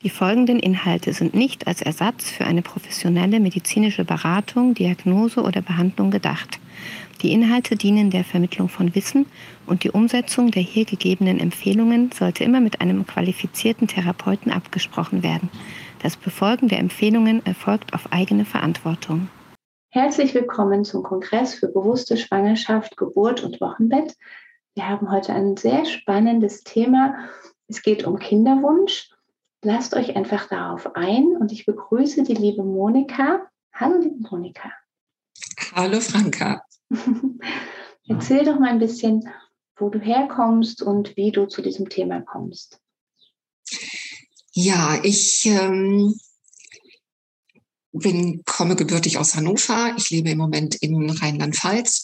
Die folgenden Inhalte sind nicht als Ersatz für eine professionelle medizinische Beratung, Diagnose oder Behandlung gedacht. Die Inhalte dienen der Vermittlung von Wissen und die Umsetzung der hier gegebenen Empfehlungen sollte immer mit einem qualifizierten Therapeuten abgesprochen werden. Das Befolgen der Empfehlungen erfolgt auf eigene Verantwortung. Herzlich willkommen zum Kongress für bewusste Schwangerschaft, Geburt und Wochenbett. Wir haben heute ein sehr spannendes Thema. Es geht um Kinderwunsch. Lasst euch einfach darauf ein und ich begrüße die liebe Monika. Hallo, liebe Monika. Hallo, Franka. Erzähl doch mal ein bisschen, wo du herkommst und wie du zu diesem Thema kommst. Ja, ich komme gebürtig aus Hannover. Ich lebe im Moment in Rheinland-Pfalz.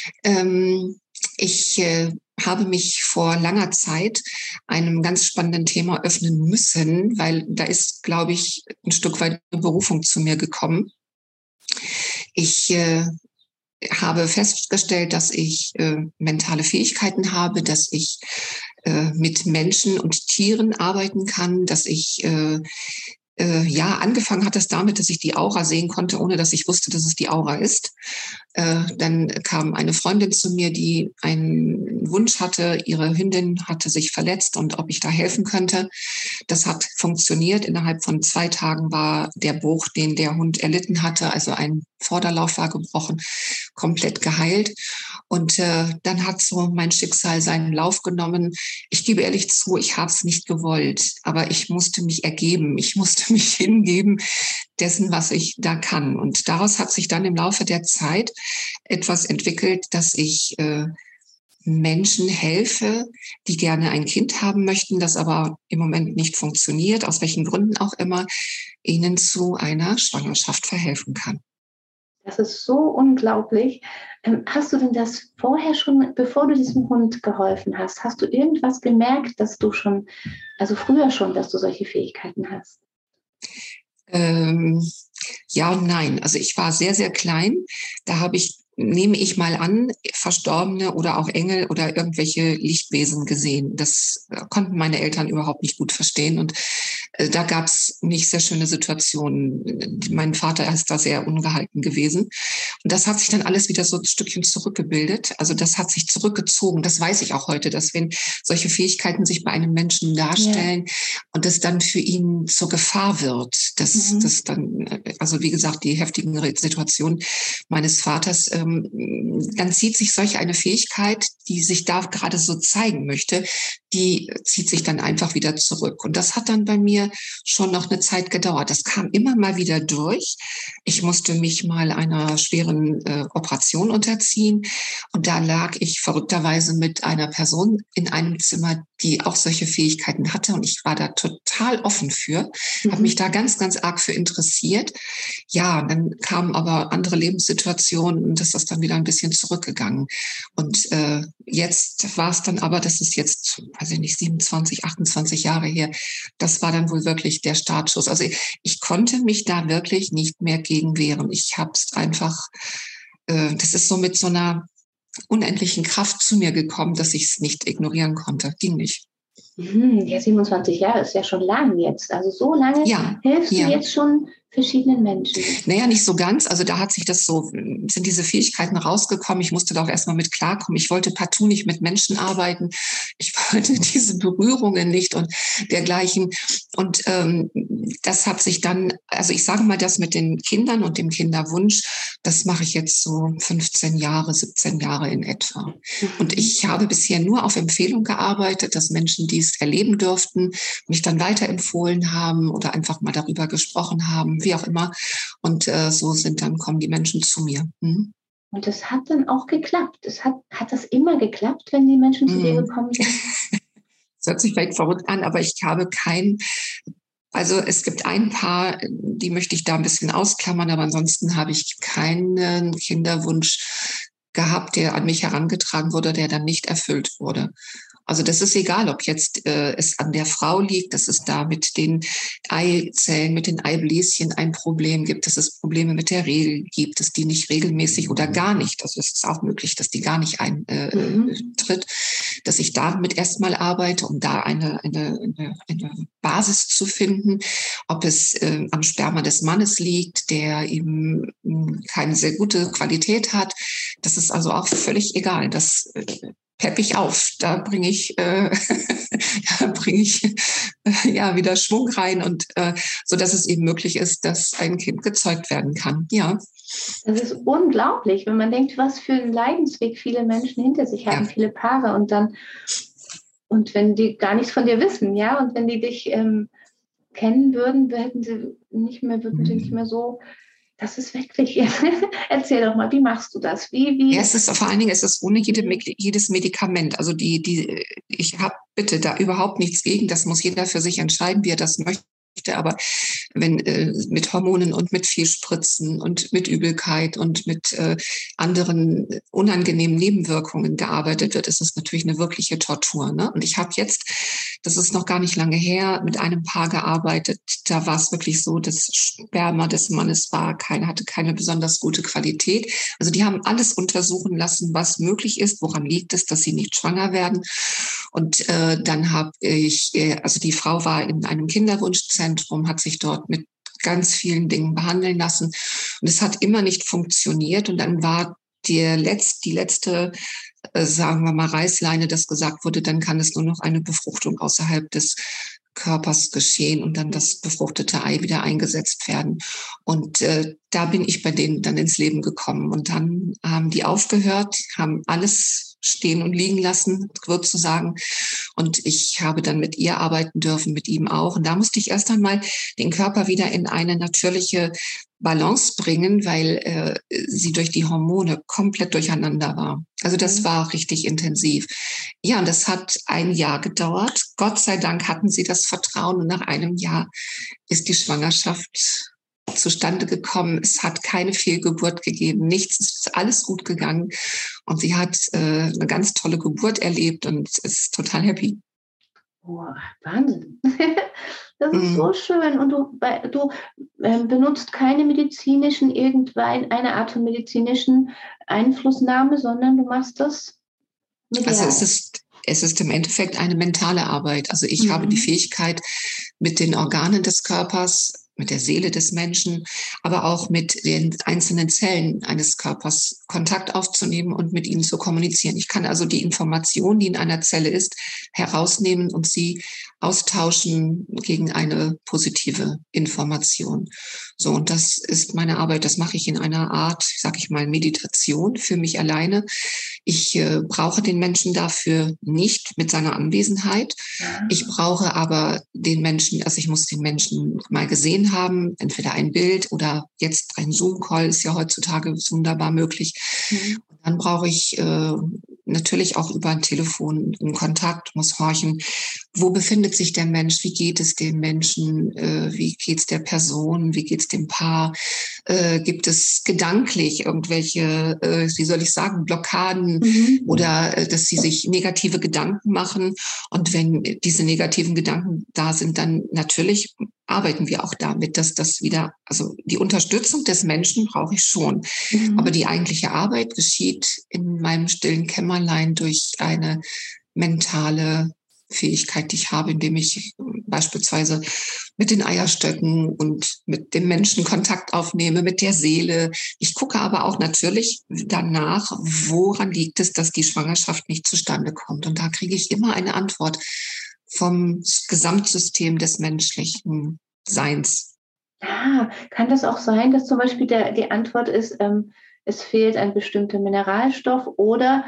Ich habe mich vor langer Zeit einem ganz spannenden Thema öffnen müssen, weil da ist, glaube ich, ein Stück weit eine Berufung zu mir gekommen. Ich habe festgestellt, dass ich mentale Fähigkeiten habe, dass ich mit Menschen und Tieren arbeiten kann, dass ich angefangen hat es damit, dass ich die Aura sehen konnte, ohne dass ich wusste, dass es die Aura ist. Dann kam eine Freundin zu mir, die einen Wunsch hatte, ihre Hündin hatte sich verletzt und ob ich da helfen könnte. Das hat funktioniert. Innerhalb von 2 Tagen war der Bruch, den der Hund erlitten hatte, also ein Vorderlauf war gebrochen, komplett geheilt. Und dann hat so mein Schicksal seinen Lauf genommen. Ich gebe ehrlich zu, ich habe es nicht gewollt, aber ich musste mich ergeben. Ich musste mich hingeben dessen, was ich da kann. Und daraus hat sich dann im Laufe der Zeit etwas entwickelt, dass ich Menschen helfe, die gerne ein Kind haben möchten, das aber im Moment nicht funktioniert, aus welchen Gründen auch immer, ihnen zu einer Schwangerschaft verhelfen kann. Das ist so unglaublich. Hast du denn das vorher schon, bevor du diesem Hund geholfen hast, hast du irgendwas gemerkt, dass du schon, also früher schon, dass du solche Fähigkeiten hast? Ja und nein. Also ich war sehr, sehr klein. Da habe ich, nehme ich mal an, Verstorbene oder auch Engel oder irgendwelche Lichtwesen gesehen. Das konnten meine Eltern überhaupt nicht gut verstehen. Und da gab es nicht sehr schöne Situationen. Mein Vater ist da sehr ungehalten gewesen. Und das hat sich dann alles wieder so ein Stückchen zurückgebildet. Also das hat sich zurückgezogen. Das weiß ich auch heute, dass wenn solche Fähigkeiten sich bei einem Menschen darstellen und es dann für ihn zur Gefahr wird, dass das dann, also wie gesagt, die heftigen Situationen meines Vaters, dann zieht sich solch eine Fähigkeit, die sich da gerade so zeigen möchte, die zieht sich dann einfach wieder zurück. Und das hat dann bei mir schon noch eine Zeit gedauert. Das kam immer mal wieder durch. Ich musste mich mal einer schweren Operation unterziehen. Und da lag ich verrückterweise mit einer Person in einem Zimmer, die auch solche Fähigkeiten hatte. Und ich war da total offen für, habe mich da ganz, ganz arg für interessiert. Ja, dann kamen aber andere Lebenssituationen und das ist dann wieder ein bisschen zurückgegangen. Und jetzt war es dann aber, das ist jetzt, weiß ich nicht, 27, 28 Jahre her, das war dann wohl wirklich der Startschuss. Also ich konnte mich da wirklich nicht mehr gegen wehren. Ich habe es einfach, das ist so mit so einer unendlichen Kraft zu mir gekommen, dass ich es nicht ignorieren konnte. Ging nicht. Ja, 27 Jahre ist ja schon lang jetzt. Also so lange hilfst du jetzt schon verschiedenen Menschen. Naja, nicht so ganz. Also da hat sich das so, sind diese Fähigkeiten rausgekommen. Ich musste da auch erstmal mit klarkommen. Ich wollte partout nicht mit Menschen arbeiten. Ich wollte diese Berührungen nicht und dergleichen. Und das hat sich dann, also ich sage mal, das mit den Kindern und dem Kinderwunsch, das mache ich jetzt so 15 Jahre, 17 Jahre in etwa. Und ich habe bisher nur auf Empfehlung gearbeitet, dass Menschen, die es erleben durften, mich dann weiterempfohlen haben oder einfach mal darüber gesprochen haben, wie auch immer. Und kommen die Menschen zu mir. Und das hat dann auch geklappt. Hat das immer geklappt, wenn die Menschen zu dir gekommen sind? Das hört sich vielleicht verrückt an, aber ich habe also es gibt ein paar, die möchte ich da ein bisschen ausklammern, aber ansonsten habe ich keinen Kinderwunsch gehabt, der an mich herangetragen wurde, der dann nicht erfüllt wurde. Also das ist egal, ob jetzt es an der Frau liegt, dass es da mit den Eizellen, mit den Eibläschen ein Problem gibt, dass es Probleme mit der Regel gibt, dass die nicht regelmäßig oder gar nicht, also es ist auch möglich, dass die gar nicht eintritt. dass ich damit erstmal arbeite, um da eine Basis zu finden, ob es am Sperma des Mannes liegt, der eben keine sehr gute Qualität hat. Das ist also auch völlig egal. Das pepp ich auf. Da bringe ich, ja wieder Schwung rein und so, dass es eben möglich ist, dass ein Kind gezeugt werden kann. Ja. Das ist unglaublich, wenn man denkt, was für einen Leidensweg viele Menschen hinter sich haben, viele Paare und wenn die gar nichts von dir wissen, ja, und wenn die dich kennen würden, würden sie nicht mehr so. Das ist wirklich. Erzähl doch mal, wie machst du das? Ja, vor allen Dingen ist es ohne jedes Medikament. Also ich habe bitte da überhaupt nichts gegen. Das muss jeder für sich entscheiden, wie er das möchte. Aber wenn mit Hormonen und mit viel Spritzen und mit Übelkeit und mit anderen unangenehmen Nebenwirkungen gearbeitet wird, ist es natürlich eine wirkliche Tortur. Ne? Und ich habe jetzt, das ist noch gar nicht lange her, mit einem Paar gearbeitet. Da war es wirklich so, das Sperma des Mannes hatte keine besonders gute Qualität. Also die haben alles untersuchen lassen, was möglich ist. Woran liegt es, dass sie nicht schwanger werden? Und dann habe ich, also die Frau war in einem Kinderwunschzentrum, hat sich dort mit ganz vielen Dingen behandeln lassen. Und es hat immer nicht funktioniert. Und dann war die letzte, sagen wir mal, Reißleine, dass gesagt wurde, dann kann es nur noch eine Befruchtung außerhalb des Körpers geschehen und dann das befruchtete Ei wieder eingesetzt werden. Und da bin ich bei denen dann ins Leben gekommen. Und dann haben die aufgehört, haben alles stehen und liegen lassen, sozusagen. Und ich habe dann mit ihr arbeiten dürfen, mit ihm auch. Und da musste ich erst einmal den Körper wieder in eine natürliche Balance bringen, weil sie durch die Hormone komplett durcheinander war. Also das war richtig intensiv. Ja, und das hat ein Jahr gedauert. Gott sei Dank hatten sie das Vertrauen und nach einem Jahr ist die Schwangerschaft zustande gekommen. Es hat keine Fehlgeburt gegeben, nichts, es ist alles gut gegangen und sie hat eine ganz tolle Geburt erlebt und ist total happy. Oh, Wahnsinn. Das ist so schön. Und du benutzt keine eine Art von medizinischen Einflussnahme, sondern du machst das medial. Also es ist im Endeffekt eine mentale Arbeit. Also ich habe die Fähigkeit, mit den Organen des Körpers, mit der Seele des Menschen, aber auch mit den einzelnen Zellen eines Körpers Kontakt aufzunehmen und mit ihnen zu kommunizieren. Ich kann also die Information, die in einer Zelle ist, herausnehmen und sie austauschen gegen eine positive Information. So, und das ist meine Arbeit. Das mache ich in einer Art, sag ich mal, Meditation für mich alleine. Ich brauche den Menschen dafür nicht mit seiner Anwesenheit. Ich brauche aber den Menschen, also ich muss den Menschen mal gesehen haben, entweder ein Bild oder jetzt ein Zoom-Call ist ja heutzutage wunderbar möglich. Und dann brauche ich natürlich auch über ein Telefon einen Kontakt, muss horchen, wo befindet sich der Mensch, wie geht es dem Menschen, wie geht es der Person, wie geht es dem Paar, gibt es gedanklich irgendwelche, wie soll ich sagen, Blockaden oder dass sie sich negative Gedanken machen. Und wenn diese negativen Gedanken da sind, dann natürlich arbeiten wir auch damit, dass das wieder, also die Unterstützung des Menschen brauche ich schon. Aber die eigentliche Arbeit geschieht in meinem stillen Kämmerlein durch eine mentale Fähigkeit, die ich habe, indem ich beispielsweise mit den Eierstöcken und mit dem Menschen Kontakt aufnehme, mit der Seele. Ich gucke aber auch natürlich danach, woran liegt es, dass die Schwangerschaft nicht zustande kommt. Und da kriege ich immer eine Antwort vom Gesamtsystem des menschlichen Seins. Kann das auch sein, dass zum Beispiel die Antwort ist, es fehlt ein bestimmter Mineralstoff oder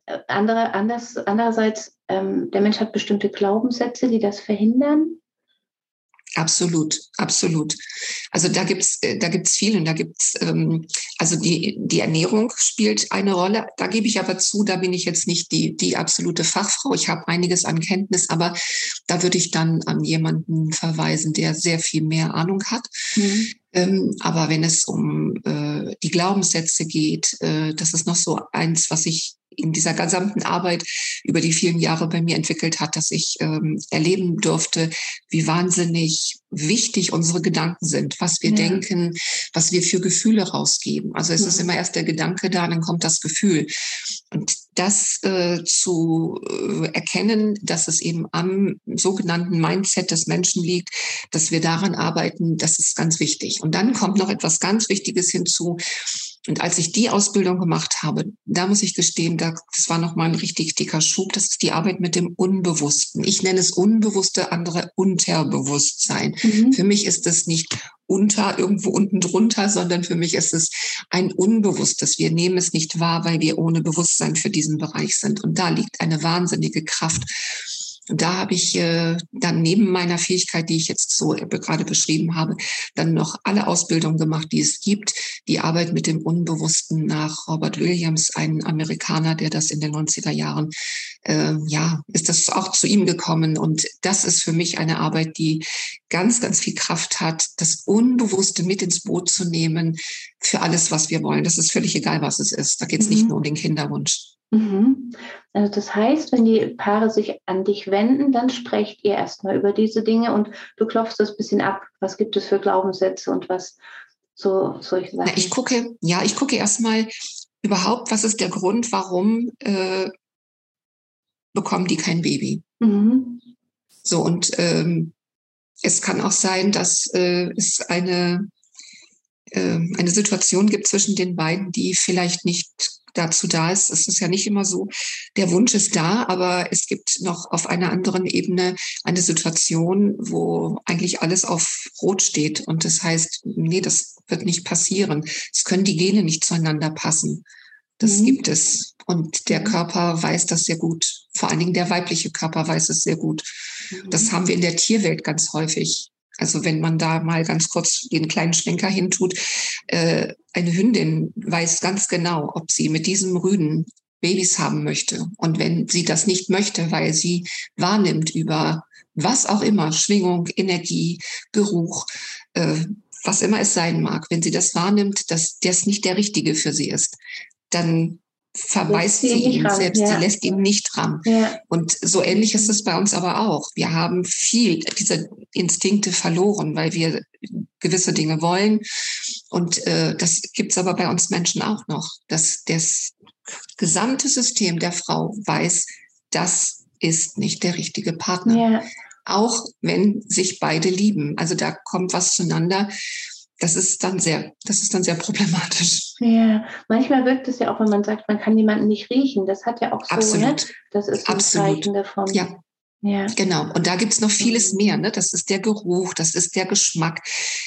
andererseits, der Mensch hat bestimmte Glaubenssätze, die das verhindern? Absolut, absolut. Also da gibt's viel und da gibt's also die Ernährung spielt eine Rolle. Da gebe ich aber zu, da bin ich jetzt nicht die absolute Fachfrau. Ich habe einiges an Kenntnis, aber da würde ich dann an jemanden verweisen, der sehr viel mehr Ahnung hat. Aber wenn es um die Glaubenssätze geht, das ist noch so eins, was ich in dieser gesamten Arbeit über die vielen Jahre bei mir entwickelt hat, dass ich erleben durfte, wie wahnsinnig wichtig unsere Gedanken sind, was wir denken, was wir für Gefühle rausgeben. Also es ist immer erst der Gedanke da, dann kommt das Gefühl. Und das zu erkennen, dass es eben am sogenannten Mindset des Menschen liegt, dass wir daran arbeiten, das ist ganz wichtig. Und dann kommt noch etwas ganz Wichtiges hinzu. Und als ich die Ausbildung gemacht habe, da muss ich gestehen, das war nochmal ein richtig dicker Schub. Das ist die Arbeit mit dem Unbewussten. Ich nenne es Unbewusste, andere Unterbewusstsein. Für mich ist es nicht irgendwo unten drunter, sondern für mich ist es ein Unbewusstes. Wir nehmen es nicht wahr, weil wir ohne Bewusstsein für diesen Bereich sind. Und da liegt eine wahnsinnige Kraft. Und da habe ich dann neben meiner Fähigkeit, die ich jetzt so gerade beschrieben habe, dann noch alle Ausbildungen gemacht, die es gibt. Die Arbeit mit dem Unbewussten nach Robert Williams, ein Amerikaner, der das in den 90er Jahren, ist das auch zu ihm gekommen. Und das ist für mich eine Arbeit, die ganz, ganz viel Kraft hat, das Unbewusste mit ins Boot zu nehmen für alles, was wir wollen. Das ist völlig egal, was es ist. Da geht es nicht nur um den Kinderwunsch. Also das heißt, wenn die Paare sich an dich wenden, dann sprecht ihr erstmal über diese Dinge und du klopfst das ein bisschen ab. Was gibt es für Glaubenssätze und was so solche Sachen? Ich gucke erstmal überhaupt, was ist der Grund, warum bekommen die kein Baby? So, und es kann auch sein, dass es eine Situation gibt zwischen den beiden, die vielleicht nicht dazu da ist. Es ist ja nicht immer so, der Wunsch ist da, aber es gibt noch auf einer anderen Ebene eine Situation, wo eigentlich alles auf Rot steht. Und das heißt, nee, das wird nicht passieren. Es können die Gene nicht zueinander passen. Das gibt es. Und der Körper weiß das sehr gut. Vor allen Dingen der weibliche Körper weiß es sehr gut. Das haben wir in der Tierwelt ganz häufig. Also wenn man da mal ganz kurz den kleinen Schwenker hintut, eine Hündin weiß ganz genau, ob sie mit diesem Rüden Babys haben möchte. Und wenn sie das nicht möchte, weil sie wahrnimmt über was auch immer, Schwingung, Energie, Geruch, was immer es sein mag, wenn sie das wahrnimmt, dass das nicht der Richtige für sie ist, dann verweist sie ihn selbst, sie lässt ihn nicht ran. Und so ähnlich ist es bei uns aber auch. Wir haben viel dieser Instinkte verloren, weil wir gewisse Dinge wollen. Und das gibt's aber bei uns Menschen auch noch, dass das gesamte System der Frau weiß, das ist nicht der richtige Partner. Auch wenn sich beide lieben. Also da kommt was zueinander. Das ist dann sehr problematisch. Ja, manchmal wirkt es ja auch, wenn man sagt, man kann jemanden nicht riechen. Das hat ja auch so, Absolut. Ne? Das ist ein Zeichen davon. Ja, genau. Und da gibt's noch vieles mehr. Ne? Das ist der Geruch, das ist der Geschmack.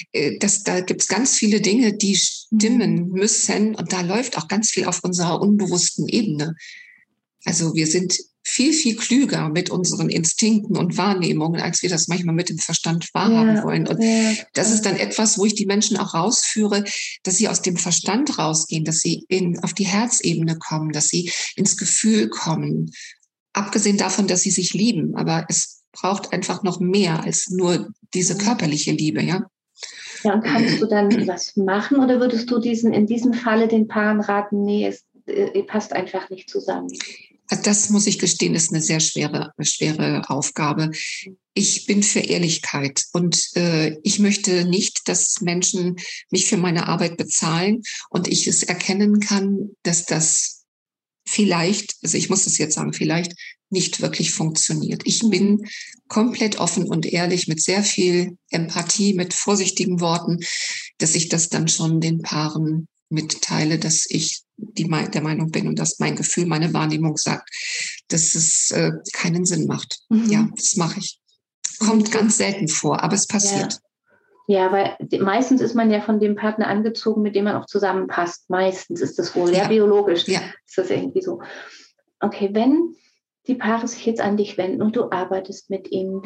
Da gibt's ganz viele Dinge, die stimmen müssen. Und da läuft auch ganz viel auf unserer unbewussten Ebene. Also wir sind viel, viel klüger mit unseren Instinkten und Wahrnehmungen, als wir das manchmal mit dem Verstand wahrhaben wollen. Und das ist dann etwas, wo ich die Menschen auch rausführe, dass sie aus dem Verstand rausgehen, dass sie auf die Herzebene kommen, dass sie ins Gefühl kommen. Abgesehen davon, dass sie sich lieben. Aber es braucht einfach noch mehr als nur diese körperliche Liebe, ja. Ja, und kannst du dann was machen oder würdest du in diesem Falle den Paaren raten, nee, ihr passt einfach nicht zusammen? Das muss ich gestehen, ist eine sehr schwere Aufgabe. Ich bin für Ehrlichkeit und ich möchte nicht, dass Menschen mich für meine Arbeit bezahlen und ich es erkennen kann, dass das vielleicht, also ich muss es jetzt sagen, vielleicht nicht wirklich funktioniert. Ich bin komplett offen und ehrlich mit sehr viel Empathie, mit vorsichtigen Worten, dass ich das dann schon den Paaren mitteile, dass ich der Meinung bin und dass mein Gefühl, meine Wahrnehmung sagt, dass es keinen Sinn macht. Ja, das mache ich. Kommt ganz selten vor, aber es passiert. Ja, weil meistens ist man ja von dem Partner angezogen, mit dem man auch zusammenpasst. Meistens ist das wohl, biologisch ist das irgendwie so. Okay, wenn die Paare sich jetzt an dich wenden und du arbeitest mit ihnen,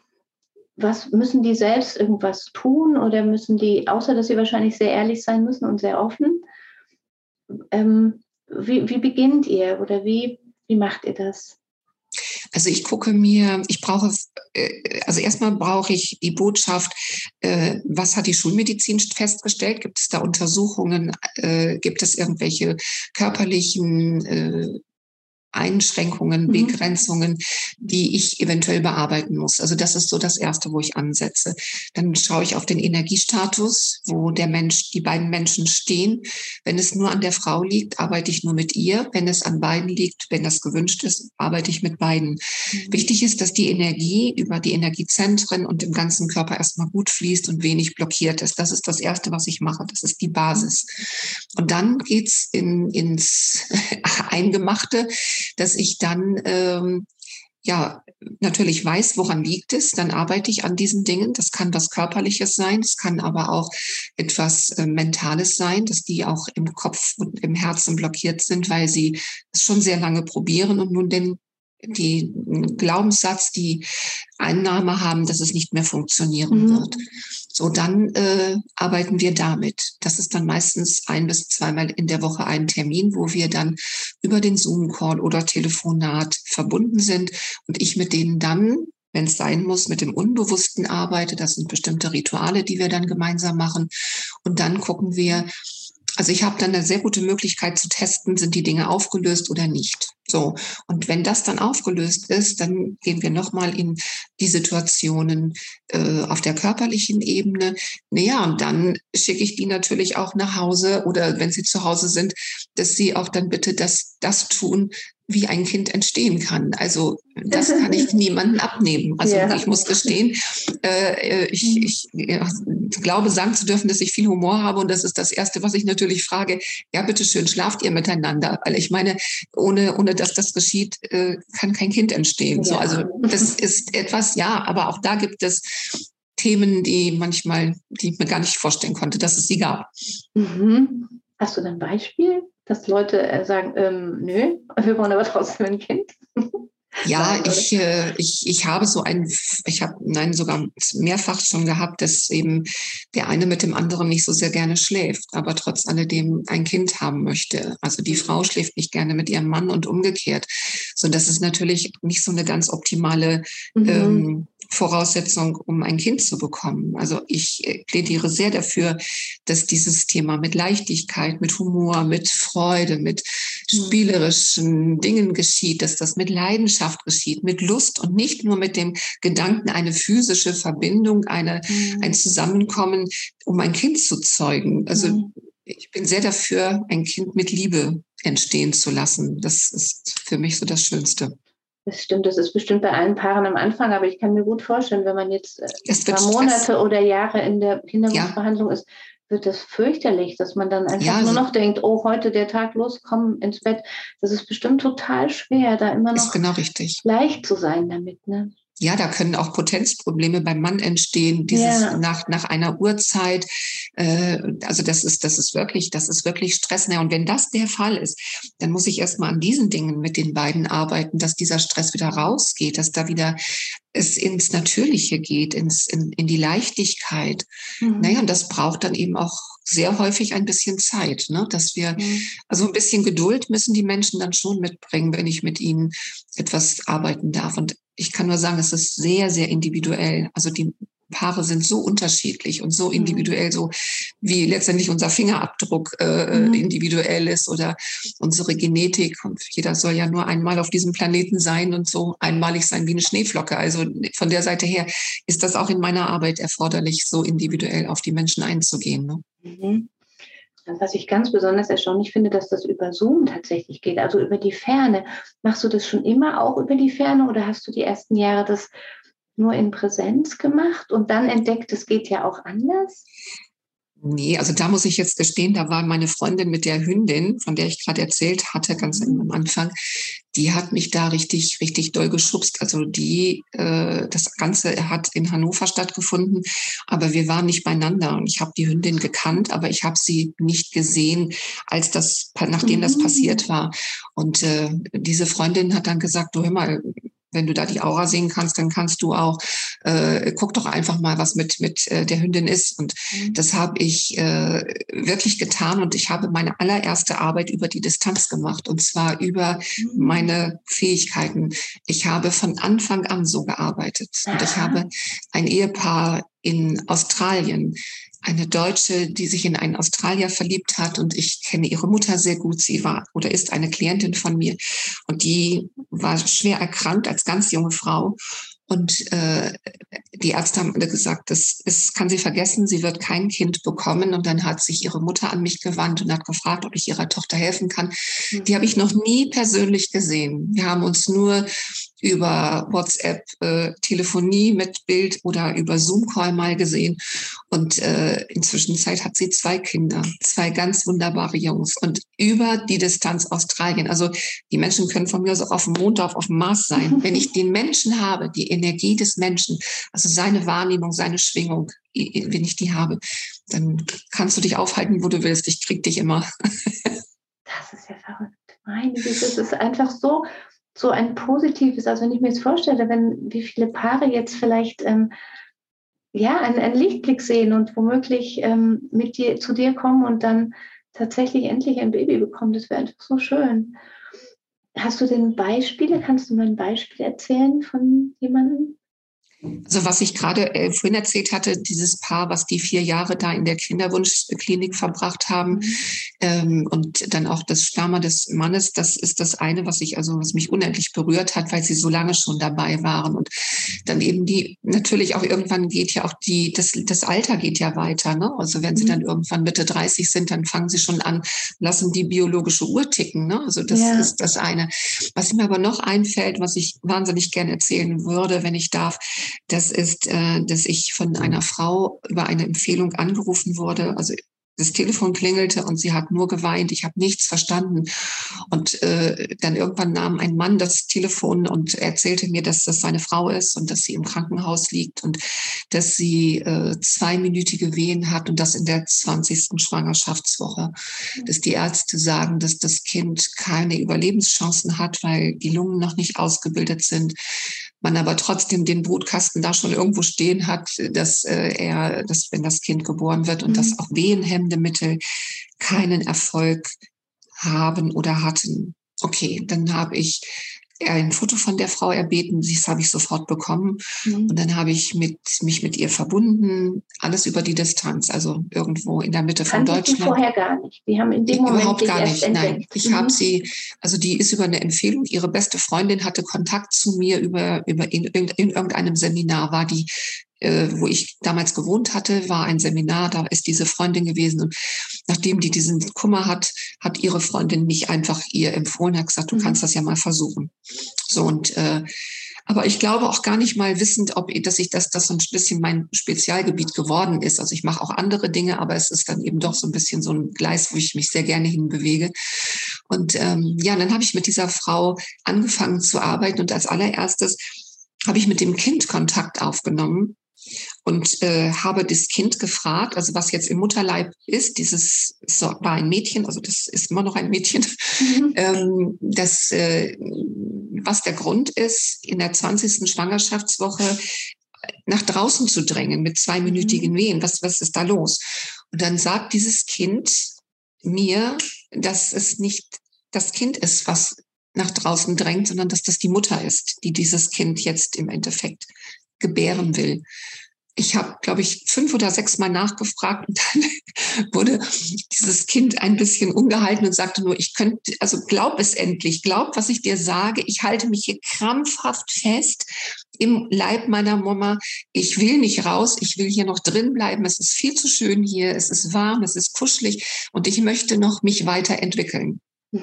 was müssen die selbst irgendwas tun oder müssen die, außer dass sie wahrscheinlich sehr ehrlich sein müssen und sehr offen, wie beginnt ihr oder wie macht ihr das? Also erstmal brauche ich die Botschaft, was hat die Schulmedizin festgestellt? Gibt es da Untersuchungen? Gibt es irgendwelche körperlichen Einschränkungen, Begrenzungen, die ich eventuell bearbeiten muss. Also das ist so das Erste, wo ich ansetze. Dann schaue ich auf den Energiestatus, wo die beiden Menschen stehen. Wenn es nur an der Frau liegt, arbeite ich nur mit ihr. Wenn es an beiden liegt, wenn das gewünscht ist, arbeite ich mit beiden. Wichtig ist, dass die Energie über die Energiezentren und im ganzen Körper erstmal gut fließt und wenig blockiert ist. Das ist das Erste, was ich mache. Das ist die Basis. Und dann geht's ins Eingemachte, dass ich dann natürlich weiß, woran liegt es. Dann arbeite ich an diesen Dingen. Das kann was Körperliches sein, es kann aber auch etwas Mentales sein, dass die auch im Kopf und im Herzen blockiert sind, weil sie es schon sehr lange probieren und nun die Glaubenssatz, die Einnahme haben, dass es nicht mehr funktionieren wird. So, dann arbeiten wir damit. Das ist dann meistens 1 bis 2-mal in der Woche ein Termin, wo wir dann über den Zoom-Call oder Telefonat verbunden sind und ich mit denen dann, wenn es sein muss, mit dem Unbewussten arbeite. Das sind bestimmte Rituale, die wir dann gemeinsam machen. Und dann gucken wir, also ich habe dann eine sehr gute Möglichkeit zu testen, sind die Dinge aufgelöst oder nicht. So, und wenn das dann aufgelöst ist, dann gehen wir nochmal in die Situationen auf der körperlichen Ebene. Naja, und dann schicke ich die natürlich auch nach Hause oder wenn sie zu Hause sind, dass sie auch dann bitte das tun, wie ein Kind entstehen kann. Also das kann ich niemandem abnehmen. Also ich muss gestehen, ich glaube sagen zu dürfen, dass ich viel Humor habe und das ist das Erste, was ich natürlich frage. Ja, bitteschön, schlaft ihr miteinander? Weil ich meine, ohne dass das geschieht, kann kein Kind entstehen. Ja. So, also das ist etwas, aber auch da gibt es Themen, die ich mir gar nicht vorstellen konnte, dass es sie gab. Hast du dann ein Beispiel, dass Leute sagen, nö, wir wollen aber trotzdem ein Kind? Ja, ich habe sogar mehrfach schon gehabt, dass eben der eine mit dem anderen nicht so sehr gerne schläft, aber trotz alledem ein Kind haben möchte. Also die Frau schläft nicht gerne mit ihrem Mann und umgekehrt. So, das ist natürlich nicht so eine ganz optimale Voraussetzung, um ein Kind zu bekommen. Also ich plädiere sehr dafür, dass dieses Thema mit Leichtigkeit, mit Humor, mit Freude, mit spielerischen Dingen geschieht, dass das mit Leidenschaft geschieht, mit Lust und nicht nur mit dem Gedanken, eine physische Verbindung, ein Zusammenkommen, um ein Kind zu zeugen. Also ich bin sehr dafür, ein Kind mit Liebe entstehen zu lassen. Das ist für mich so das Schönste. Das stimmt, das ist bestimmt bei allen Paaren am Anfang, aber ich kann mir gut vorstellen, wenn man jetzt ein paar Monate oder Jahre in der Kinderwunschbehandlung ist, wird das fürchterlich, dass man dann einfach nur noch denkt, oh, heute der Tag los, komm ins Bett. Das ist bestimmt total schwer, da immer noch leicht zu sein damit, ne? Ja, da können auch Potenzprobleme beim Mann entstehen, nach einer Uhrzeit. Also das ist wirklich Stress. Und wenn das der Fall ist, dann muss ich erstmal an diesen Dingen mit den beiden arbeiten, dass dieser Stress wieder rausgeht, dass da wieder es ins Natürliche geht, in die Leichtigkeit. Und das braucht dann eben auch sehr häufig ein bisschen Zeit, ne? Dass wir, also ein bisschen Geduld müssen die Menschen dann schon mitbringen, wenn ich mit ihnen etwas arbeiten darf. Und ich kann nur sagen, es ist sehr, sehr individuell. Also die Paare sind so unterschiedlich und so individuell, so wie letztendlich unser Fingerabdruck individuell ist oder unsere Genetik. Und jeder soll ja nur einmal auf diesem Planeten sein und so einmalig sein wie eine Schneeflocke. Also von der Seite her ist das auch in meiner Arbeit erforderlich, so individuell auf die Menschen einzugehen, ne? Was ich ganz besonders erstaunlich finde, dass das über Zoom tatsächlich geht, also über die Ferne. Machst du das schon immer auch über die Ferne oder hast du die ersten Jahre das nur in Präsenz gemacht und dann entdeckt, es geht ja auch anders? Nee, also da muss ich jetzt gestehen, da war meine Freundin mit der Hündin, von der ich gerade erzählt hatte, ganz am Anfang, die hat mich da richtig, richtig doll geschubst. Also das Ganze hat in Hannover stattgefunden, aber wir waren nicht beieinander. Und ich habe die Hündin gekannt, aber ich habe sie nicht gesehen, nachdem das passiert war. Und diese Freundin hat dann gesagt, du hör mal, wenn du da die Aura sehen kannst, dann kannst du auch, guck doch einfach mal, was mit der Hündin ist. Und das habe ich wirklich getan. Und ich habe meine allererste Arbeit über die Distanz gemacht. Und zwar über meine Fähigkeiten. Ich habe von Anfang an so gearbeitet. Und ich habe ein Ehepaar in Australien eine Deutsche, die sich in einen Australier verliebt hat, und ich kenne ihre Mutter sehr gut. Sie war oder ist eine Klientin von mir, und die war schwer erkrankt als ganz junge Frau. Und die Ärzte haben alle gesagt, das kann sie vergessen, sie wird kein Kind bekommen. Und dann hat sich ihre Mutter an mich gewandt und hat gefragt, ob ich ihrer Tochter helfen kann. Die habe ich noch nie persönlich gesehen. Wir haben uns nur über WhatsApp, Telefonie mit Bild oder über Zoom-Call mal gesehen. Und inzwischen hat sie 2 Kinder, 2 ganz wunderbare Jungs. Und über die Distanz Australien, also die Menschen können von mir aus auch auf dem Mond, auf dem Mars sein. Wenn ich den Menschen habe, die Energie des Menschen, also seine Wahrnehmung, seine Schwingung, wenn ich die habe, dann kannst du dich aufhalten, wo du willst. Ich krieg dich immer. Das ist ja verrückt. Meine Güte, das ist einfach so ein positives, also wenn ich mir jetzt vorstelle, wie viele Paare jetzt vielleicht einen Lichtblick sehen und womöglich zu dir kommen und dann tatsächlich endlich ein Baby bekommen, das wäre einfach so schön. Hast du denn Beispiele? Kannst du mal ein Beispiel erzählen von jemandem? Also was ich gerade vorhin erzählt hatte, dieses Paar, was die 4 Jahre da in der Kinderwunschklinik verbracht haben, und dann auch das Sperma des Mannes, das ist das eine, was mich unendlich berührt hat, weil sie so lange schon dabei waren. Und dann eben natürlich auch irgendwann geht ja auch das Alter geht ja weiter, ne? Also wenn sie dann irgendwann Mitte 30 sind, dann fangen sie schon an, lassen die biologische Uhr ticken, ne? Also das ist das eine. Was mir aber noch einfällt, was ich wahnsinnig gerne erzählen würde, wenn ich darf, das ist, dass ich von einer Frau über eine Empfehlung angerufen wurde. Also das Telefon klingelte und sie hat nur geweint. Ich habe nichts verstanden. Und dann irgendwann nahm ein Mann das Telefon und erzählte mir, dass das seine Frau ist und dass sie im Krankenhaus liegt und dass sie 2-minütige Wehen hat, und das in der 20. Schwangerschaftswoche. Dass die Ärzte sagen, dass das Kind keine Überlebenschancen hat, weil die Lungen noch nicht ausgebildet sind. Man aber trotzdem den Brutkasten da schon irgendwo stehen hat, dass wenn das Kind geboren wird, und dass auch wehenhemmende Mittel keinen Erfolg haben oder hatten. Okay, dann habe ich ein Foto von der Frau erbeten, das habe ich sofort bekommen. Und dann habe ich mich mit ihr verbunden, alles über die Distanz, also irgendwo in der Mitte von Deutschland. Kannte sie vorher gar nicht? Die haben in dem Moment überhaupt gar nicht, nein. Entdeckt. Ich habe sie, also die ist über eine Empfehlung, ihre beste Freundin hatte Kontakt zu mir in irgendeinem Seminar, war die, wo ich damals gewohnt hatte, war ein Seminar, da ist diese Freundin gewesen, und nachdem die diesen Kummer hat ihre Freundin mich einfach ihr empfohlen, hat gesagt, du kannst das ja mal versuchen. So, und aber ich glaube auch gar nicht mal wissend, dass das so ein bisschen mein Spezialgebiet geworden ist. Also ich mache auch andere Dinge, aber es ist dann eben doch so ein bisschen so ein Gleis, wo ich mich sehr gerne hinbewege. Und dann habe ich mit dieser Frau angefangen zu arbeiten, und als allererstes habe ich mit dem Kind Kontakt aufgenommen und habe das Kind gefragt, also was jetzt im Mutterleib ist, war ein Mädchen, also das ist immer noch ein Mädchen, was der Grund ist, in der 20. Schwangerschaftswoche nach draußen zu drängen mit 2-minütigen Wehen. Was ist da los? Und dann sagt dieses Kind mir, dass es nicht das Kind ist, was nach draußen drängt, sondern dass das die Mutter ist, die dieses Kind jetzt im Endeffekt gebären will. Ich habe, glaube ich, 5 oder 6 Mal nachgefragt, und dann wurde dieses Kind ein bisschen ungehalten und sagte nur, glaub es endlich, glaub, was ich dir sage. Ich halte mich hier krampfhaft fest im Leib meiner Mama. Ich will nicht raus, ich will hier noch drin bleiben. Es ist viel zu schön hier, es ist warm, es ist kuschelig, und ich möchte noch mich weiterentwickeln.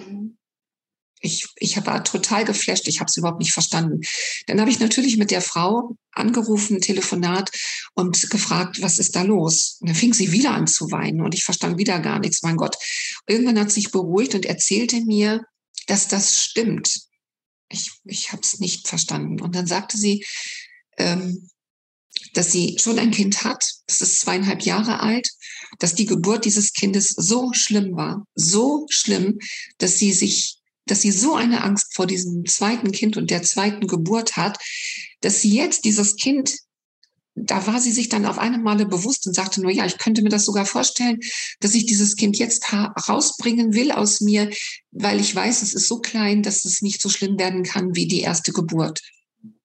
Ich war total geflasht, ich habe es überhaupt nicht verstanden. Dann habe ich natürlich mit der Frau angerufen, Telefonat, und gefragt, was ist da los? Und dann fing sie wieder an zu weinen, und ich verstand wieder gar nichts, mein Gott. Irgendwann hat sie sich beruhigt und erzählte mir, dass das stimmt. Ich habe es nicht verstanden. Und dann sagte sie, dass sie schon ein Kind hat, das ist 2,5 Jahre alt, dass die Geburt dieses Kindes so schlimm war, so schlimm, dass sie so eine Angst vor diesem zweiten Kind und der zweiten Geburt hat, dass sie jetzt dieses Kind, da war sie sich dann auf einmal Male bewusst und sagte nur, ja, ich könnte mir das sogar vorstellen, dass ich dieses Kind jetzt rausbringen will aus mir, weil ich weiß, es ist so klein, dass es nicht so schlimm werden kann wie die erste Geburt.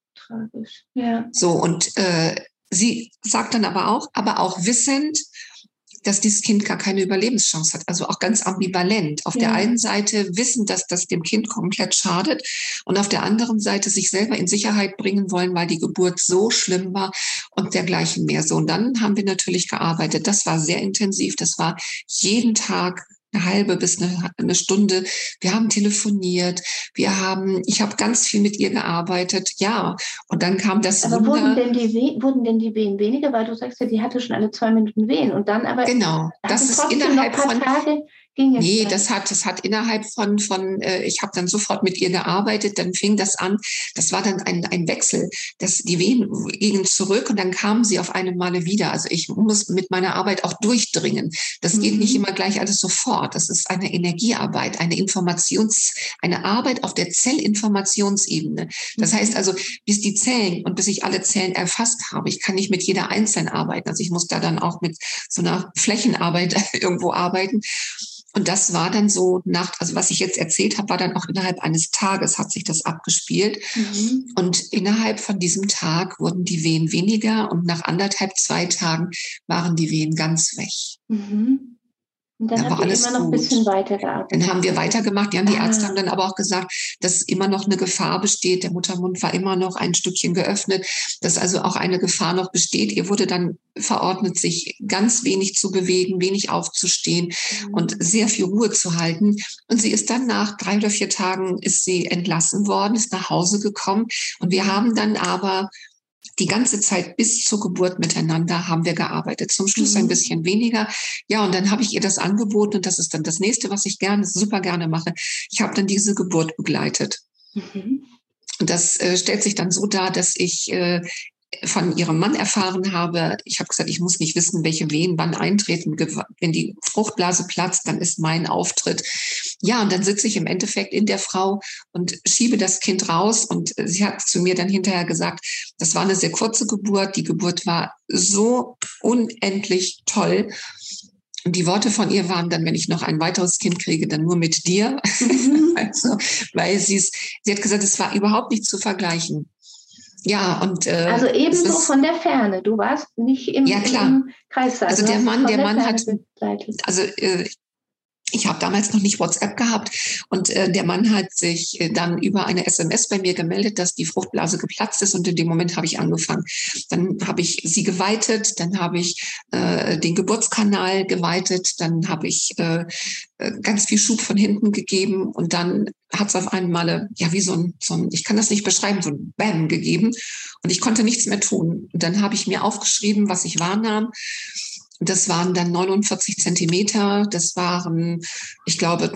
Tragisch, ja. So, und sie sagt dann aber auch wissend, dass dieses Kind gar keine Überlebenschance hat. Also auch ganz ambivalent. Auf der einen Seite wissen, dass das dem Kind komplett schadet und auf der anderen Seite sich selber in Sicherheit bringen wollen, weil die Geburt so schlimm war und dergleichen mehr. So, und dann haben wir natürlich gearbeitet. Das war sehr intensiv. Das war jeden Tag eine halbe bis eine Stunde. Wir haben telefoniert. Ich habe ganz viel mit ihr gearbeitet. Ja. Und dann kam das aber Wunder. Wurden denn die Wehen weniger? Weil du sagst ja, die hatte schon alle 2 Minuten Wehen. Und dann aber. Genau. Das ist innerhalb von. Tage Nee, das hat innerhalb von ich habe dann sofort mit ihr gearbeitet, dann fing das an, das war dann ein Wechsel, die Wehen gingen zurück und dann kamen sie auf eine Male wieder. Also ich muss mit meiner Arbeit auch durchdringen. Das geht nicht immer gleich alles sofort. Das ist eine Energiearbeit, eine Arbeit auf der Zellinformationsebene. Das heißt also, bis die Zellen und bis ich alle Zellen erfasst habe, ich kann nicht mit jeder einzeln arbeiten. Also ich muss da dann auch mit so einer Flächenarbeit irgendwo arbeiten. Und das war dann so also was ich jetzt erzählt habe, war dann auch innerhalb eines Tages hat sich das abgespielt. Und innerhalb von diesem Tag wurden die Wehen weniger und nach 2 Tagen waren die Wehen ganz weg. Und dann habt ihr immer noch ein bisschen weitergearbeitet. Dann haben wir weitergemacht. Die Ärzte haben dann aber auch gesagt, dass immer noch eine Gefahr besteht. Der Muttermund war immer noch ein Stückchen geöffnet, dass also auch eine Gefahr noch besteht. Ihr wurde dann verordnet, sich ganz wenig zu bewegen, wenig aufzustehen und sehr viel Ruhe zu halten. Und sie ist dann nach 3 oder 4 Tagen ist sie entlassen worden, ist nach Hause gekommen. Und wir haben dann aber die ganze Zeit bis zur Geburt miteinander haben wir gearbeitet. Zum Schluss ein bisschen weniger. Ja, und dann habe ich ihr das angeboten und das ist dann das Nächste, was ich super gerne mache. Ich habe dann diese Geburt begleitet. Und das stellt sich dann so dar, dass ich von ihrem Mann erfahren habe. Ich habe gesagt, ich muss nicht wissen, welche Wehen wann eintreten. Wenn die Fruchtblase platzt, dann ist mein Auftritt. Ja, und dann sitze ich im Endeffekt in der Frau und schiebe das Kind raus. Und sie hat zu mir dann hinterher gesagt, das war eine sehr kurze Geburt. Die Geburt war so unendlich toll. Und die Worte von ihr waren dann, wenn ich noch ein weiteres Kind kriege, dann nur mit dir. Also, weil sie hat gesagt, es war überhaupt nicht zu vergleichen. Ja, und also ebenso von der Ferne. Du warst nicht im Kreissaal. Also der Mann hat, also ich habe damals noch nicht WhatsApp gehabt und der Mann hat sich dann über eine SMS bei mir gemeldet, dass die Fruchtblase geplatzt ist und in dem Moment habe ich angefangen. Dann habe ich sie geweitet, dann habe ich den Geburtskanal geweitet, dann habe ich ganz viel Schub von hinten gegeben und dann hat es auf einmal, wie so ein, ich kann das nicht beschreiben, so ein Bam gegeben und ich konnte nichts mehr tun. Und dann habe ich mir aufgeschrieben, was ich wahrnahm. Das waren dann 49 Zentimeter, das waren, ich glaube,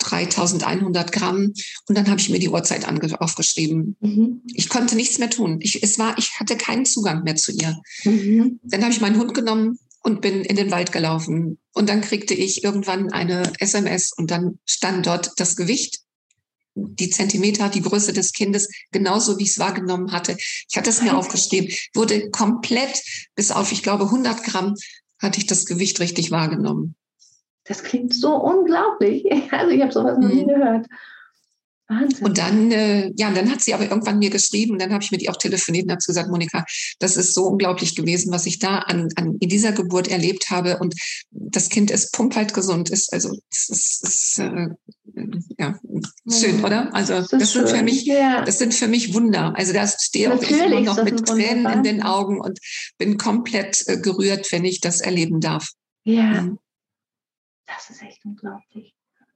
3100 Gramm. Und dann habe ich mir die Uhrzeit aufgeschrieben. Ich konnte nichts mehr tun. Ich hatte keinen Zugang mehr zu ihr. Dann habe ich meinen Hund genommen und bin in den Wald gelaufen. Und dann kriegte ich irgendwann eine SMS und dann stand dort das Gewicht, die Zentimeter, die Größe des Kindes, genauso wie ich es wahrgenommen hatte. Ich hatte es mir aufgeschrieben, wurde komplett bis auf, ich glaube, 100 Gramm hatte ich das Gewicht richtig wahrgenommen. Das klingt so unglaublich. Also ich habe sowas noch nie gehört. Wahnsinn. Und dann, dann hat sie aber irgendwann mir geschrieben und dann habe ich mit ihr auch telefoniert und habe gesagt, Monika, das ist so unglaublich gewesen, was ich da in dieser Geburt erlebt habe und das Kind ist pumpalt gesund ist. Also das ist schön, oder? Also das sind für mich Wunder. Also da stehe auch ich immer noch mit Tränen in den Augen und bin komplett gerührt, wenn ich das erleben darf. Ja, das ist echt unglaublich.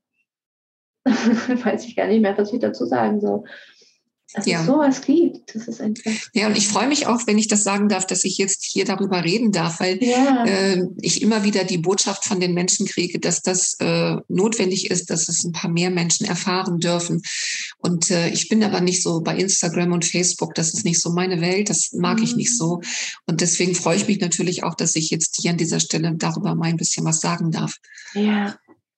Weiß ich gar nicht mehr, was ich dazu sagen soll. Dass es sowas gibt, das ist einfach. Ja, und ich freue mich auch, wenn ich das sagen darf, dass ich jetzt hier darüber reden darf, weil ich immer wieder die Botschaft von den Menschen kriege, dass das notwendig ist, dass es ein paar mehr Menschen erfahren dürfen. Und ich bin aber nicht so bei Instagram und Facebook, das ist nicht so meine Welt, das mag ich nicht so. Und deswegen freue ich mich natürlich auch, dass ich jetzt hier an dieser Stelle darüber mal ein bisschen was sagen darf. Ja.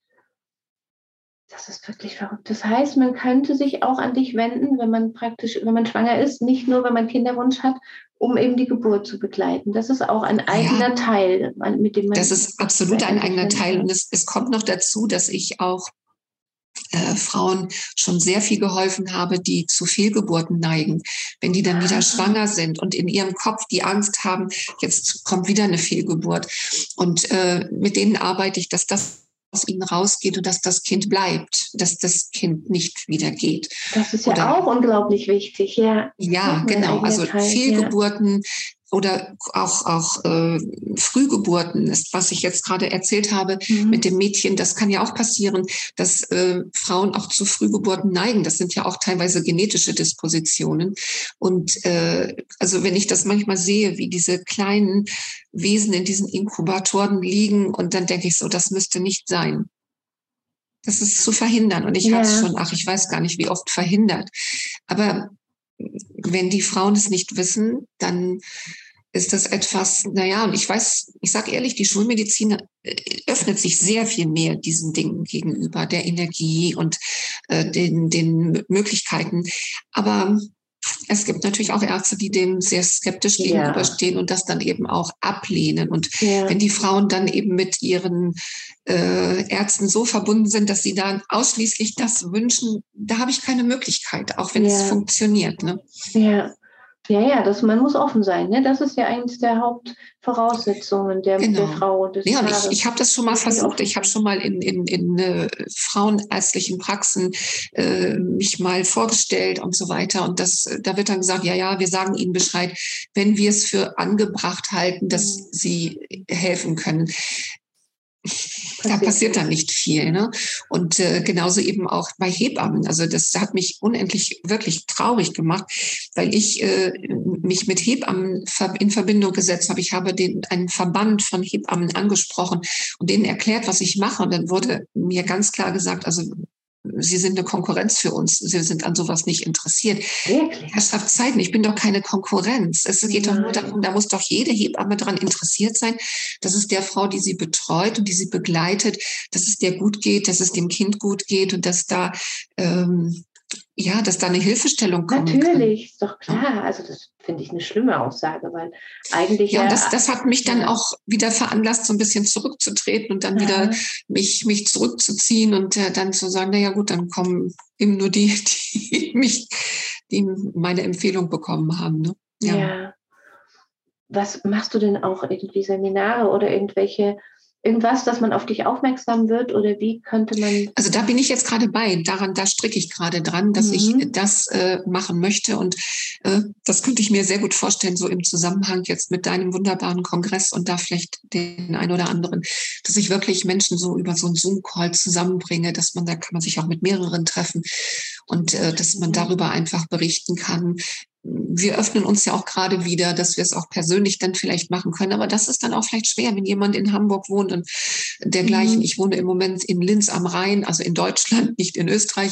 Das ist wirklich verrückt. Das heißt, man könnte sich auch an dich wenden, wenn man schwanger ist, nicht nur, wenn man Kinderwunsch hat, um eben die Geburt zu begleiten. Das ist auch ein eigener Teil, mit dem man. Das ist absolut ein eigener Teil. Und es kommt noch dazu, dass ich auch Frauen schon sehr viel geholfen habe, die zu Fehlgeburten neigen. Wenn die dann wieder schwanger sind und in ihrem Kopf die Angst haben, jetzt kommt wieder eine Fehlgeburt. Und mit denen arbeite ich, dass das aus ihnen rausgeht und dass das Kind bleibt, dass das Kind nicht wieder geht. Das ist ja auch unglaublich wichtig, ja. Ja, genau. Also Fehlgeburten oder auch Frühgeburten, ist, was ich jetzt gerade erzählt habe mit dem Mädchen, das kann ja auch passieren, dass Frauen auch zu Frühgeburten neigen. Das sind ja auch teilweise genetische Dispositionen. Und also wenn ich das manchmal sehe, wie diese kleinen Wesen in diesen Inkubatoren liegen, und dann denke ich so, das müsste nicht sein. Das ist zu verhindern. Und ich habe es schon, ich weiß gar nicht, wie oft verhindert. Aber wenn die Frauen es nicht wissen, dann ist das etwas, und ich sage ehrlich, die Schulmedizin öffnet sich sehr viel mehr diesen Dingen gegenüber, der Energie und den Möglichkeiten. Aber es gibt natürlich auch Ärzte, die dem sehr skeptisch gegenüberstehen und das dann eben auch ablehnen. Und wenn die Frauen dann eben mit ihren Ärzten so verbunden sind, dass sie dann ausschließlich das wünschen, da habe ich keine Möglichkeit, auch wenn es funktioniert. Ne? Man muss offen sein. Ne? Das ist ja eines der Hauptvoraussetzungen der Frau. Und ich habe das schon mal versucht. Ich habe schon mal in frauenärztlichen Praxen mich mal vorgestellt und so weiter. Und da wird dann gesagt, wir sagen Ihnen Bescheid, wenn wir es für angebracht halten, dass Sie helfen können. Da passiert dann nicht viel. Ne? Und genauso eben auch bei Hebammen. Also das hat mich unendlich wirklich traurig gemacht, weil ich mich mit Hebammen in Verbindung gesetzt habe. Ich habe einen Verband von Hebammen angesprochen und denen erklärt, was ich mache. Und dann wurde mir ganz klar gesagt, also Sie sind eine Konkurrenz für uns. Sie sind an sowas nicht interessiert. Wirklich? Herrschaftszeiten, ich bin doch keine Konkurrenz. Es geht doch nur darum, da muss doch jede Hebamme daran interessiert sein, dass es der Frau, die sie betreut und die sie begleitet, dass es der gut geht, dass es dem Kind gut geht und dass da dass da eine Hilfestellung kommt. Natürlich, ist doch klar. Also das finde ich eine schlimme Aussage, weil eigentlich das hat mich dann auch wieder veranlasst, so ein bisschen zurückzutreten und dann wieder mich zurückzuziehen und dann zu sagen, dann kommen eben nur die meine Empfehlung bekommen haben. Ne? Ja. Was machst du denn auch, irgendwie Seminare oder irgendwas, dass man auf dich aufmerksam wird, oder wie könnte man? Also da bin ich jetzt gerade da stricke ich gerade dran, dass ich das machen möchte, und das könnte ich mir sehr gut vorstellen, so im Zusammenhang jetzt mit deinem wunderbaren Kongress und da vielleicht den einen oder anderen, dass ich wirklich Menschen so über so einen Zoom-Call zusammenbringe, da kann man sich auch mit mehreren treffen und dass man darüber einfach berichten kann. Wir öffnen uns ja auch gerade wieder, dass wir es auch persönlich dann vielleicht machen können. Aber das ist dann auch vielleicht schwer, wenn jemand in Hamburg wohnt und dergleichen. Ich wohne im Moment in Linz am Rhein, also in Deutschland, nicht in Österreich,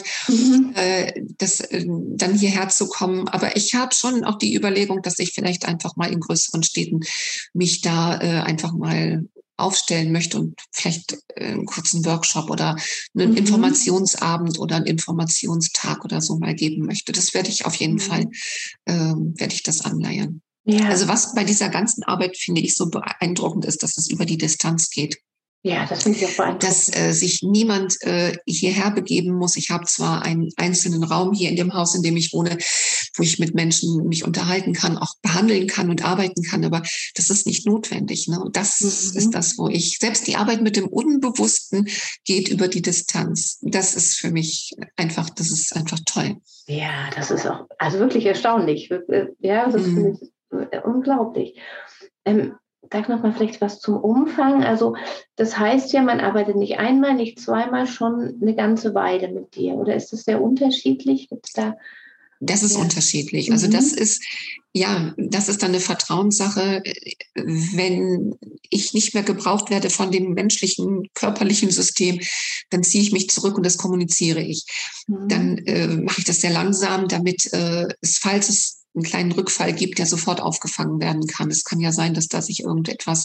dann hierher zu kommen. Aber ich habe schon auch die Überlegung, dass ich vielleicht einfach mal in größeren Städten mich da einfach mal aufstellen möchte und vielleicht einen kurzen Workshop oder einen Informationsabend oder einen Informationstag oder so mal geben möchte. Das werde ich auf jeden Fall, werde ich das anleiern. Ja. Also was bei dieser ganzen Arbeit, finde ich, so beeindruckend ist, dass es über die Distanz geht. Ja, das finde ich auch beeindruckend. Dass sich niemand hierher begeben muss. Ich habe zwar einen einzelnen Raum hier in dem Haus, in dem ich wohne, wo ich mit Menschen mich unterhalten kann, auch behandeln kann und arbeiten kann, aber das ist nicht notwendig. Ne? Und das ist das, wo selbst die Arbeit mit dem Unbewussten geht über die Distanz. Das ist für mich einfach toll. Ja, das ist auch wirklich erstaunlich. Ja, das finde ich unglaublich. Sag noch mal vielleicht was zum Umfang. Also das heißt ja, man arbeitet nicht einmal, nicht zweimal, schon eine ganze Weile mit dir. Oder ist das sehr unterschiedlich? Gibt's da? Das ist unterschiedlich. Also das ist dann eine Vertrauenssache. Wenn ich nicht mehr gebraucht werde von dem menschlichen, körperlichen System, dann ziehe ich mich zurück und das kommuniziere ich. Dann mache ich das sehr langsam, damit falls es einen kleinen Rückfall gibt, der sofort aufgefangen werden kann. Es kann ja sein, dass da sich irgendetwas,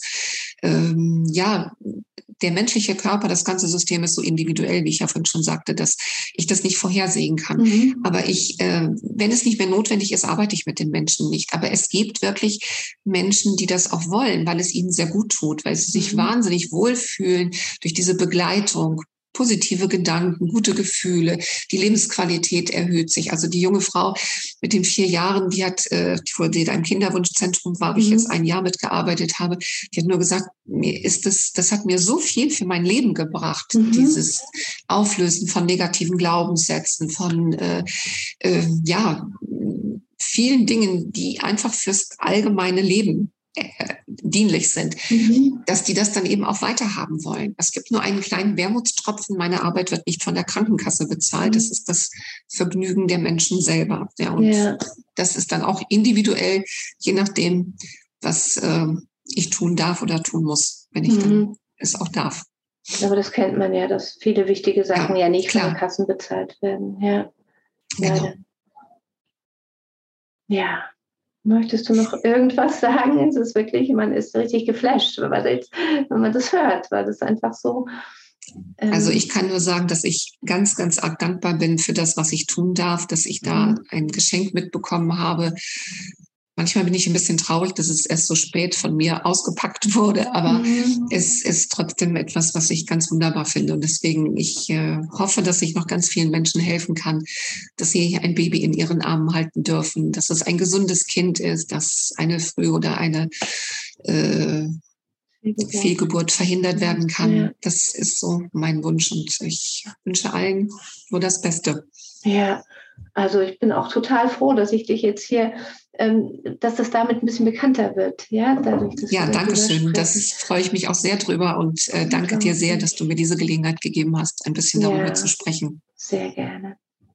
der menschliche Körper, das ganze System ist so individuell, wie ich ja vorhin schon sagte, dass ich das nicht vorhersehen kann. Aber wenn es nicht mehr notwendig ist, arbeite ich mit den Menschen nicht. Aber es gibt wirklich Menschen, die das auch wollen, weil es ihnen sehr gut tut, weil sie sich wahnsinnig wohlfühlen durch diese Begleitung. positive Gedanken, gute Gefühle, die Lebensqualität erhöht sich. Also die junge Frau mit den 4 Jahren, die da im Kinderwunschzentrum war, wo ich jetzt ein Jahr mitgearbeitet habe, die hat nur gesagt, das hat mir so viel für mein Leben gebracht, dieses Auflösen von negativen Glaubenssätzen, von vielen Dingen, die einfach fürs allgemeine Leben dienlich sind, dass die das dann eben auch weiterhaben wollen. Es gibt nur einen kleinen Wermutstropfen. Meine Arbeit wird nicht von der Krankenkasse bezahlt. Das ist das Vergnügen der Menschen selber. Ja, und das ist dann auch individuell, je nachdem, was ich tun darf oder tun muss, wenn ich dann es auch darf. Aber das kennt man ja, dass viele wichtige Sachen ja nicht von den Kassen bezahlt werden. Ja, genau. Ja. Möchtest du noch irgendwas sagen? Es ist wirklich, man ist richtig geflasht, wenn man das hört, weil das einfach so... Also ich kann nur sagen, dass ich ganz, ganz arg dankbar bin für das, was ich tun darf, dass ich da ein Geschenk mitbekommen habe. Manchmal bin ich ein bisschen traurig, dass es erst so spät von mir ausgepackt wurde, aber es ist trotzdem etwas, was ich ganz wunderbar finde. Und deswegen, ich hoffe, dass ich noch ganz vielen Menschen helfen kann, dass sie ein Baby in ihren Armen halten dürfen, dass es ein gesundes Kind ist, dass eine Früh- oder eine Fehlgeburt verhindert werden kann. Ja. Das ist so mein Wunsch und ich wünsche allen nur das Beste. Ja, also ich bin auch total froh, dass ich dich jetzt hier, dass das damit ein bisschen bekannter wird. Ja, dadurch, dass danke schön. Das freue ich mich auch sehr drüber und danke dir sehr, dass du mir diese Gelegenheit gegeben hast, ein bisschen darüber zu sprechen. Sehr gerne.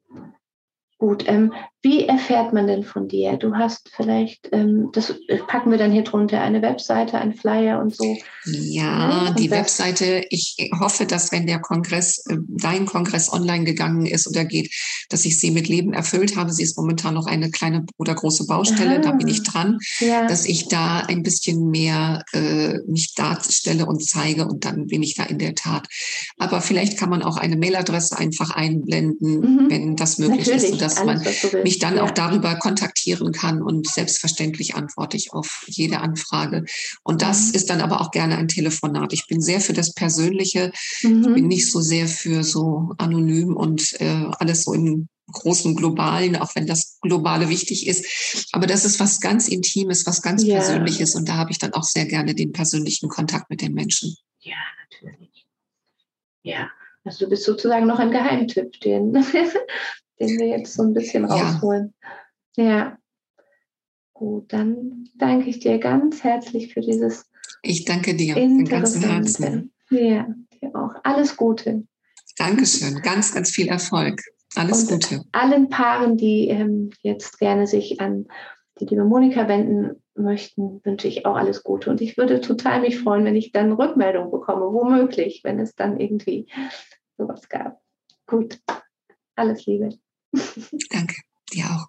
Gut, wie erfährt man denn von dir? Du hast vielleicht, das packen wir dann hier drunter, eine Webseite, ein Flyer und so. Ja, die Webseite, ich hoffe, dass wenn der Kongress, dein Kongress online gegangen ist oder geht, dass ich sie mit Leben erfüllt habe. Sie ist momentan noch eine kleine oder große Baustelle, da bin ich dran, dass ich da ein bisschen mehr mich darstelle und zeige und dann bin ich da in der Tat. Aber vielleicht kann man auch eine Mailadresse einfach einblenden, wenn das möglich ist, sodass man mich dann auch darüber kontaktieren kann und selbstverständlich antworte ich auf jede Anfrage. Und das ist dann aber auch gerne ein Telefonat. Ich bin sehr für das Persönliche. Ich bin nicht so sehr für so anonym und alles so im großen Globalen, auch wenn das Globale wichtig ist. Aber das ist was ganz Intimes, was ganz Persönliches und da habe ich dann auch sehr gerne den persönlichen Kontakt mit den Menschen. Ja, natürlich. Ja, also du bist sozusagen noch ein Geheimtipp, den wir jetzt so ein bisschen rausholen. Ja. Gut, dann danke ich dir ganz herzlich für dieses Ich danke dir von ganzem Herzen. Ja, dir auch. Alles Gute. Dankeschön. Ganz, ganz viel Erfolg. Alles Gute. Allen Paaren, die jetzt gerne sich an die liebe Monika wenden möchten, wünsche ich auch alles Gute. Und ich würde total mich freuen, wenn ich dann Rückmeldung bekomme, womöglich, wenn es dann irgendwie sowas gab. Gut, alles Liebe. Danke, dir auch.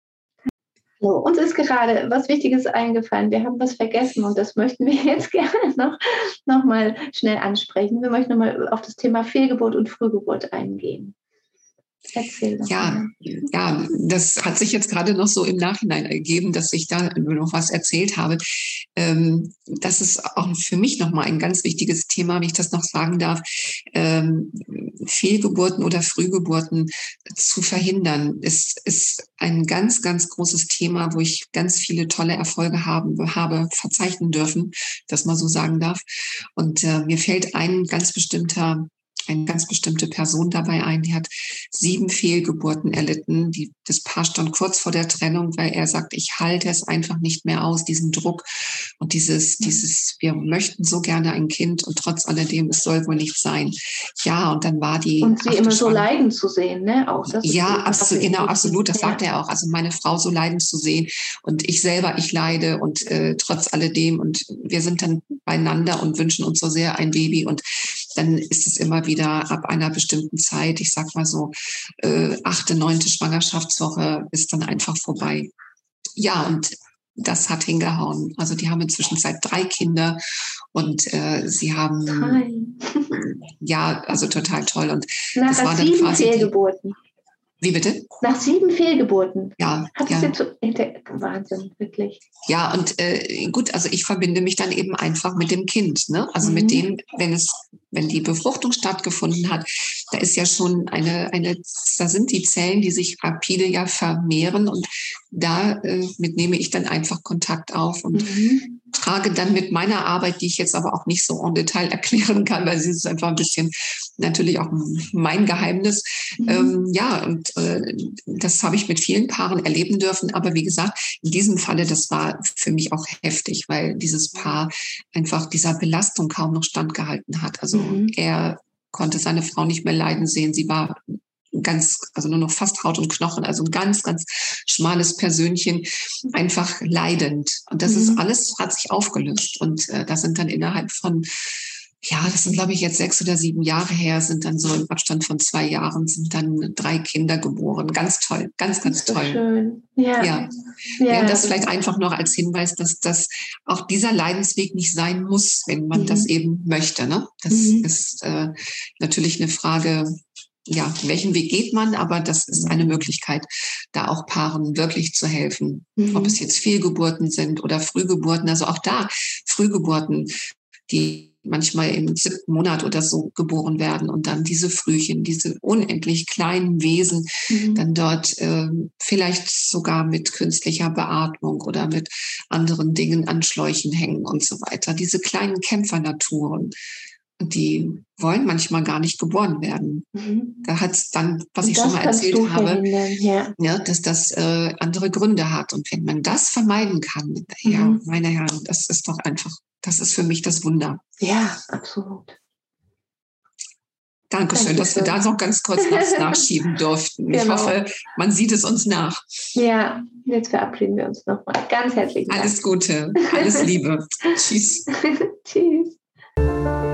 So, uns ist gerade was Wichtiges eingefallen. Wir haben was vergessen und das möchten wir jetzt gerne noch mal schnell ansprechen. Wir möchten noch mal auf das Thema Fehlgeburt und Frühgeburt eingehen. Erzähl doch mal. Ja, das hat sich jetzt gerade noch so im Nachhinein ergeben, dass ich da noch was erzählt habe. Das ist auch für mich nochmal ein ganz wichtiges Thema, wenn ich das noch sagen darf. Fehlgeburten oder Frühgeburten zu verhindern, ist ein ganz, ganz großes Thema, wo ich ganz viele tolle Erfolge habe verzeichnen dürfen, das mal so sagen darf. Und mir fällt eine ganz bestimmte Person dabei ein, die hat 7 Fehlgeburten erlitten. Das Paar stand kurz vor der Trennung, weil er sagt, ich halte es einfach nicht mehr aus, diesen Druck und dieses, wir möchten so gerne ein Kind und trotz alledem, es soll wohl nicht sein. Ja, und dann war die... Und sie immer so leiden zu sehen, ne? Auch das absolut, das sagt er auch. Also meine Frau so leiden zu sehen und ich selber, ich leide und trotz alledem und wir sind dann beieinander und wünschen uns so sehr ein Baby und dann ist es immer wieder ab einer bestimmten Zeit, ich sag mal so 8., 9. Schwangerschaftswoche ist dann einfach vorbei. Ja, und das hat hingehauen. Also die haben inzwischen 3 Kinder und sie haben also total toll. Und das war dann 7 quasi Fehlgeburten. Wie bitte? Nach 7 Fehlgeburten. Ja. Wahnsinn, wirklich. Ja, und gut, also ich verbinde mich dann eben einfach mit dem Kind, ne? Also mit dem, wenn es wenn die Befruchtung stattgefunden hat, da ist ja schon da sind die Zellen, die sich rapide ja vermehren und damit nehme ich dann einfach Kontakt auf und trage dann mit meiner Arbeit, die ich jetzt aber auch nicht so en Detail erklären kann, weil sie ist einfach ein bisschen natürlich auch mein Geheimnis. Das habe ich mit vielen Paaren erleben dürfen. Aber wie gesagt, in diesem Falle, das war für mich auch heftig, weil dieses Paar einfach dieser Belastung kaum noch standgehalten hat. Also er konnte seine Frau nicht mehr leiden sehen. Sie war also nur noch fast Haut und Knochen, also ein ganz, ganz schmales Persönchen, einfach leidend. Und das ist alles, hat sich aufgelöst. Und das sind dann innerhalb von, das sind, glaube ich, jetzt 6 oder 7 Jahre her, sind dann so im Abstand von 2 Jahren, sind dann 3 Kinder geboren. Ganz toll, ganz, ganz toll. Schön. Ja, das vielleicht einfach noch als Hinweis, dass auch dieser Leidensweg nicht sein muss, wenn man das eben möchte. Ne? Das ist natürlich eine Frage, welchen Weg geht man? Aber das ist eine Möglichkeit, da auch Paaren wirklich zu helfen. Ob es jetzt Fehlgeburten sind oder Frühgeburten. Also auch da Frühgeburten, die manchmal im 7. Monat oder so geboren werden und dann diese Frühchen, diese unendlich kleinen Wesen dann dort vielleicht sogar mit künstlicher Beatmung oder mit anderen Dingen an Schläuchen hängen und so weiter. Diese kleinen Kämpfernaturen, die wollen manchmal gar nicht geboren werden. Da hat es dann, was ich schon mal erzählt habe, dass das andere Gründe hat. Und wenn man das vermeiden kann, meine Herren, das ist doch einfach, das ist für mich das Wunder. Ja, absolut. Dankeschön, dass wir da noch ganz kurz was nachschieben durften. Genau. Ich hoffe, man sieht es uns nach. Ja, jetzt verabschieden wir uns nochmal. Ganz herzlichen Dank. Alles Gute, alles Liebe. Tschüss. Tschüss.